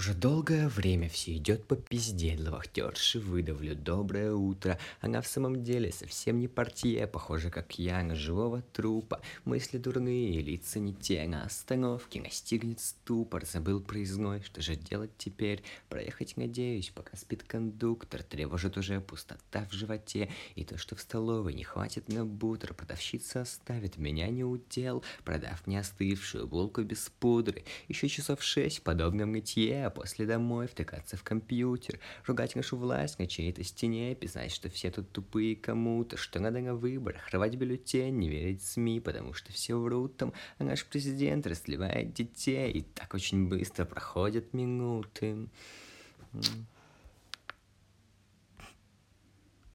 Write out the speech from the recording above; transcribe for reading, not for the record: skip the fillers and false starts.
Уже долгое время все идет по пизде, для вахтерши выдавлю доброе утро. Она в самом деле совсем не портье, похоже, как я, на живого трупа. Мысли дурные, лица не те, на остановке настигнет ступор. Забыл проездной, что же делать теперь? Проехать надеюсь, пока спит кондуктор. Тревожит уже пустота в животе, и то, что в столовой не хватит на бутер. Продавщица оставит меня не удел, продав мне остывшую булку без пудры. Еще часов 6 в подобном нытье, а после домой втыкаться в компьютер, ругать нашу власть на чьей-то стене, писать, что все тут тупые кому-то, что надо на выборах рвать бюллетень, не верить СМИ, потому что все врут там, а наш президент расливает детей, и так очень быстро проходят минуты.